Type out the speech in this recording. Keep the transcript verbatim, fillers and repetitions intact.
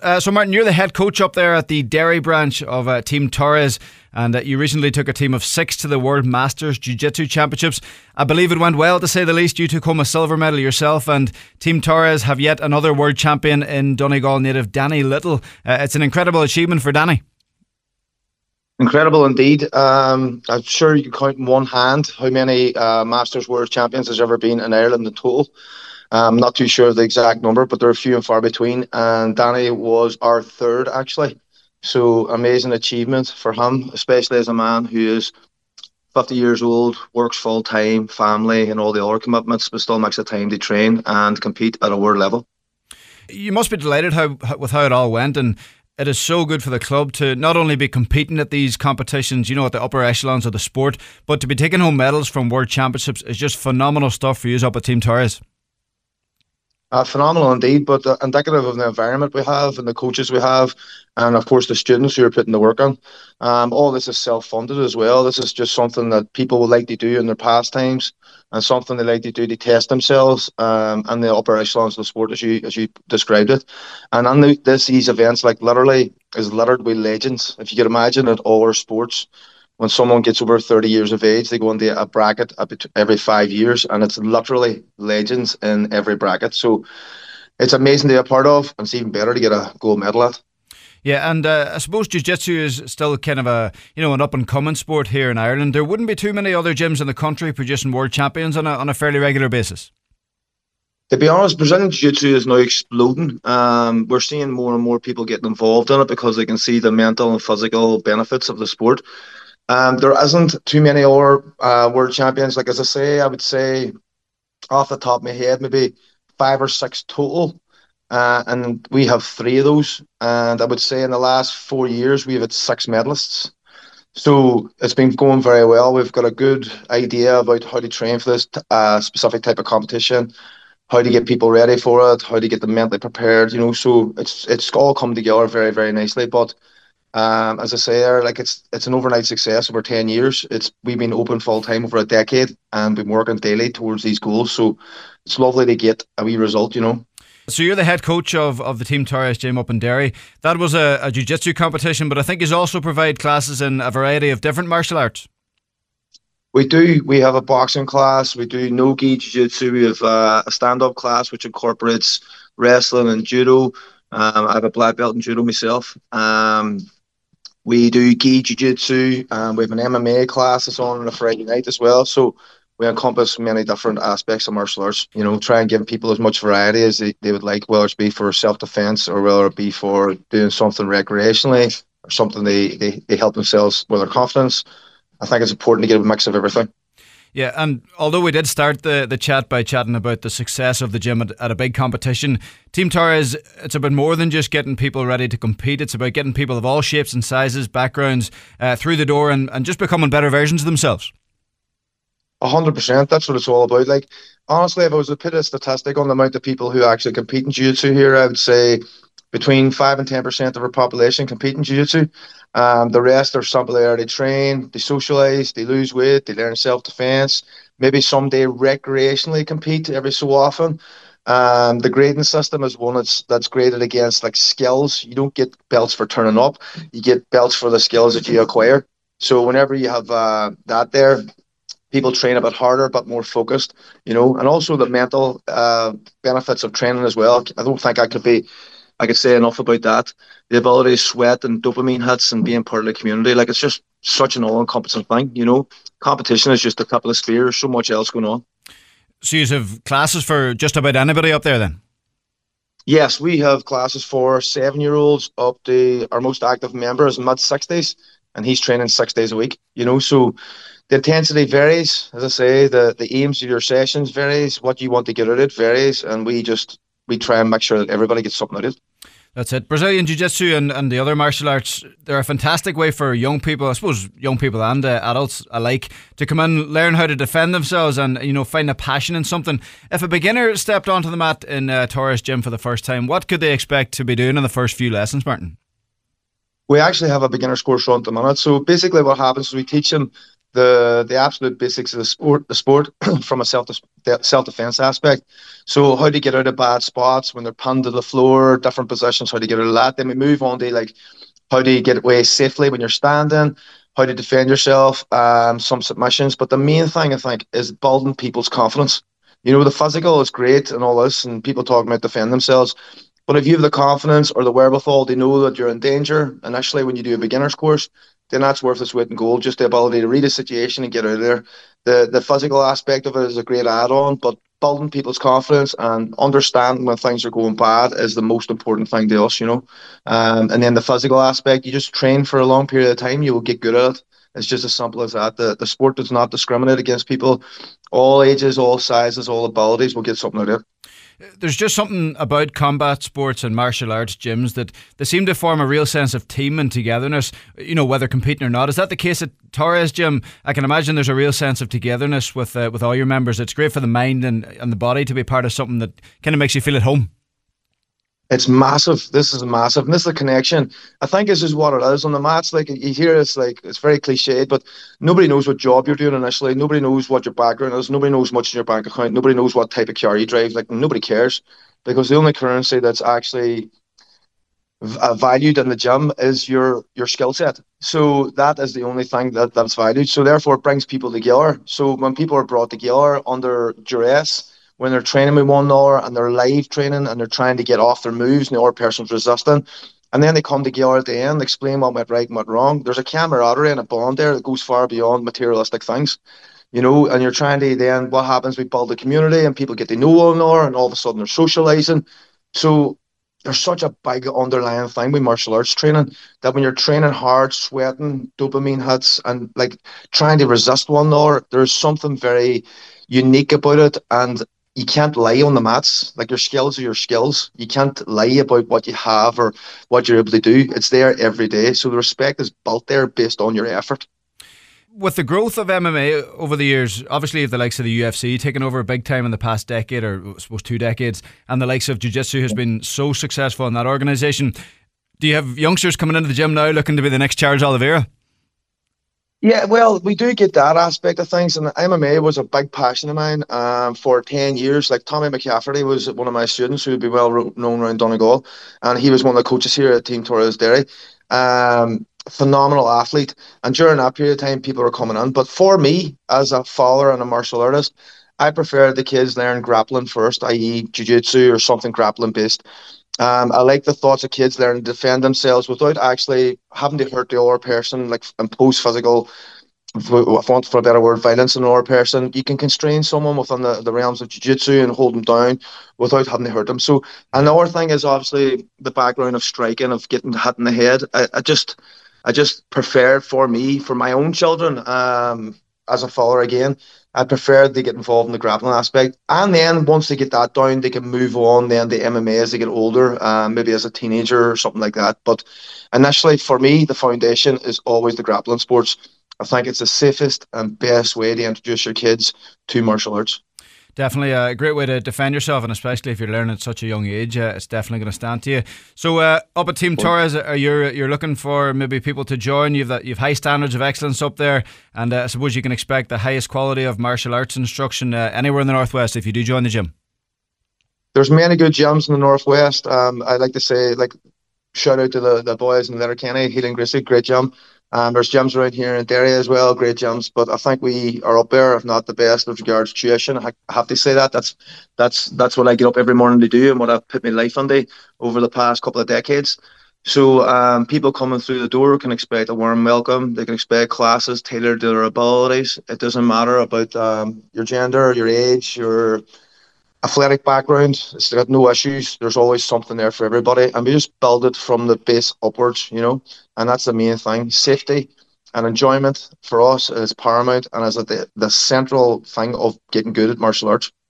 Uh, so, Martin, you're the head coach up there at the Derry branch of uh, Team Torres, and uh, you recently took a team of six to the World Masters Jiu-Jitsu Championships. I believe it went well, to say the least. You took home a silver medal yourself, and Team Torres have yet another world champion in Donegal native Danny Little. Uh, it's an incredible achievement for Danny. Incredible indeed. Um, I'm sure you can count in one hand how many uh, Masters World Champions there's ever been in Ireland in total. I'm not too sure of the exact number, but they're few and far between. And Danny was our third, actually. So amazing achievement for him, especially as a man who is fifty years old, works full time, family, and all the other commitments, but still makes the time to train and compete at a world level. You must be delighted how with how it all went, and it is so good for the club to not only be competing at these competitions, you know, at the upper echelons of the sport, but to be taking home medals from World Championships is just phenomenal stuff for you up at Team Torres. Uh, phenomenal indeed, but uh, indicative of the environment we have and the coaches we have, and of course the students who are putting the work on. Um, all this is self-funded as well. This is just something that people would like to do in their pastimes, and something they like to do to test themselves um, and the upper echelons of the sport, as you as you described it. And on the, this, these events, like literally, is littered with legends. If you could imagine, at all our sports, when someone gets over thirty years of age, they go into a bracket every five years, and it's literally legends in every bracket. So it's amazing to be a part of, and it's even better to get a gold medal at. Yeah, and uh, I suppose jiu-jitsu is still kind of a, you know, an up-and-coming sport here in Ireland. There wouldn't be too many other gyms in the country producing world champions on a, on a fairly regular basis. To be honest, Brazilian Jiu-Jitsu is now exploding. Um, we're seeing more and more people getting involved in it because they can see the mental and physical benefits of the sport. Um, there isn't too many other uh, world champions. Like, as I say, I would say off the top of my head, maybe five or six total. Uh, and we have three of those. And I would say in the last four years, we've had six medalists. So it's been going very well. We've got a good idea about how to train for this uh, specific type of competition, how to get people ready for it, how to get them mentally prepared, you know. So it's it's all come together very, very nicely. But Um, as I say there, like it's it's an overnight success over ten years. It's we've been open full time over a decade and been working daily towards these goals. So it's lovely to get a wee result, you know. So you're the head coach of, of the Team Torres gym up in Derry. That was a, a jiu-jitsu competition, but I think you also provide classes in a variety of different martial arts. We do. We have a boxing class. We do no-gi jiu-jitsu. We have uh, a stand-up class which incorporates wrestling and judo. Um, I have a black belt in judo myself. Um, We do gi jiu-jitsu, and we have an M M A class that's on on a Friday night as well. So we encompass many different aspects of martial arts, you know, try and give people as much variety as they, they would like, whether it be for self-defense or whether it be for doing something recreationally or something they, they, they help themselves with their confidence. I think it's important to get a mix of everything. Yeah, and although we did start the, the chat by chatting about the success of the gym at, at a big competition, Team Torres, it's about more than just getting people ready to compete. It's about getting people of all shapes and sizes, backgrounds, uh, through the door and, and just becoming better versions of themselves. A hundred percent. That's what it's all about. Like, honestly, if I was to put a statistic on the amount of people who actually compete in jiu-jitsu here, I would say between five and ten percent of our population compete in jiu-jitsu. Um, the rest are simply there to train, they socialise, they lose weight, they learn self-defence, maybe someday recreationally compete every so often. Um, the grading system is one that's that's graded against like skills. You don't get belts for turning up, you get belts for the skills that you acquire. So whenever you have uh, that there, people train a bit harder, but more focused, you know, and also the mental uh, benefits of training as well. I don't think I could be I could say enough about that. The ability to sweat and dopamine hits and being part of the community, like it's just such an all-encompassing thing, you know. Competition is just the tip of the spear. There's so much else going on. So you have classes for just about anybody up there then? Yes, we have classes for seven-year-olds up to our most active member is mid sixties, and he's training six days a week, you know. So the intensity varies. As I say, the, the aims of your sessions varies. What you want to get out of it varies, and we just we try and make sure that everybody gets something out of it. That's it. Brazilian Jiu-Jitsu and, and the other martial arts, they're a fantastic way for young people, I suppose young people and uh, adults alike, to come in, learn how to defend themselves and, you know, find a passion in something. If a beginner stepped onto the mat in uh, Torres Gym for the first time, what could they expect to be doing in the first few lessons, Martin? We actually have a beginner's course run at the minute. So basically what happens is we teach them the the absolute basics of the sport, the sport from a self self defense aspect. So how to get out of bad spots when they're pinned to the floor, different positions, how to get out of that. Then we move on to like how do you get away safely when you're standing, how to defend yourself, um, some submissions. But the main thing I think is building people's confidence. You know, the physical is great and all this, and people talking about defending themselves. But if you have the confidence or the wherewithal to know that you're in danger initially when you do a beginner's course, then that's worth its weight in gold. Just the ability to read a situation and get out of there. The the physical aspect of it is a great add-on, but building people's confidence and understanding when things are going bad is the most important thing to us, you know. Um, and then the physical aspect, you just train for a long period of time, you will get good at it. It's just as simple as that. The the sport does not discriminate against people. All ages, all sizes, all abilities will get something out of it. There's just something about combat sports and martial arts gyms that they seem to form a real sense of team and togetherness, you know, whether competing or not. Is that the case at Torres Gym? I can imagine there's a real sense of togetherness with uh, with all your members. It's great for the mind and, and the body to be part of something that kind of makes you feel at home. It's massive. This is massive. And this is a connection. I think this is what it is on the mats. Like you hear it's like it's very cliched, but nobody knows what job you're doing initially. Nobody knows what your background is. Nobody knows much in your bank account. Nobody knows what type of car you drive. Like nobody cares because the only currency that's actually v- uh, valued in the gym is your your skill set. So that is the only thing that that's valued. So therefore, it brings people together. So when people are brought together under duress, when they're training with one another and they're live training and they're trying to get off their moves and the other person's resisting. And then they come together at the end, explain what went right and what wrong. There's a camaraderie and a bond there that goes far beyond materialistic things, you know, and you're trying to then what happens? We build a community and people get to know one another and all of a sudden they're socializing. So there's such a big underlying thing with martial arts training that when you're training hard, sweating, dopamine hits, and like trying to resist one another, there's something very unique about it. And you can't lie on the mats. Like your skills are your skills. You can't lie about what you have or what you're able to do. It's there every day. So the respect is built there based on your effort. With the growth of M M A over the years, obviously you have the likes of the U F C taking over big time in the past decade, or I suppose two decades, and the likes of Jiu-Jitsu has been so successful in that organisation. Do you have youngsters coming into the gym now looking to be the next Charles Oliveira? Yeah, well, we do get that aspect of things, and M M A was a big passion of mine um, for ten years. Like Tommy McCafferty was one of my students who would be well ro- known around Donegal, and he was one of the coaches here at Team Torres Derry. Um, phenomenal athlete, and during that period of time, people were coming in. But for me, as a father and a martial artist, I prefer the kids learn grappling first, that is, jiu-jitsu or something grappling based. Um, I like the thoughts of kids learning to defend themselves without actually having to hurt the other person, like impose physical, for, want for a better word, violence on another person. You can constrain someone within the, the realms of jiu-jitsu and hold them down without having to hurt them. So another thing is obviously the background of striking, of getting hit in the head. I, I just, I just prefer for me, for my own children, um, as a father again, I prefer they get involved in the grappling aspect. And then once they get that down, they can move on then to M M A as they get older, um, maybe as a teenager or something like that. But initially, for me, the foundation is always the grappling sports. I think it's the safest and best way to introduce your kids to martial arts. Definitely a great way to defend yourself, and especially if you're learning at such a young age, uh, it's definitely going to stand to you. So, uh, up at Team Torres, are you you're looking for maybe people to join? You've that you've high standards of excellence up there, and uh, I suppose you can expect the highest quality of martial arts instruction uh, anywhere in the Northwest if you do join the gym. There's many good gyms in the Northwest. Um, I like to say, like, shout out to the, the boys in Letterkenny, Healing Gracie, great gym. Um, there's gyms around here in Derry as well, great gyms. But I think we are up there, if not the best, with regards to tuition. I have to say that. That's that's that's what I get up every morning to do and what I've put my life into over the past couple of decades. So um, people coming through the door can expect a warm welcome. They can expect classes tailored to their abilities. It doesn't matter about um, your gender, your age, your athletic background. It's got no issues. There's always something there for everybody, and we just build it from the base upwards, you know. And that's the main thing. Safety and enjoyment for us is paramount, and is at the the central thing of getting good at martial arts.